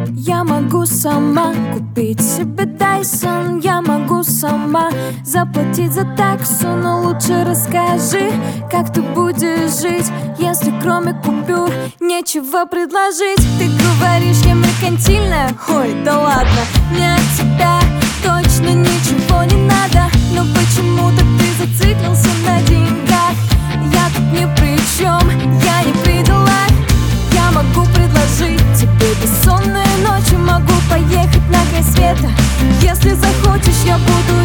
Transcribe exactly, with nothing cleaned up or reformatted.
Я могу сама купить себе Дайсон, я могу сама заплатить за таксу. Но лучше расскажи, как ты будешь жить, если кроме купюр нечего предложить. Ты говоришь, я меркантильная? Ой, да ладно, мне от тебя точно ничего не надо. Но почему-то ты зациклился на деньгах. Я тут ни при чем, я не предала. Я могу предложить тебе бессонные ночи, могу поехать на край света. Если захочешь, я буду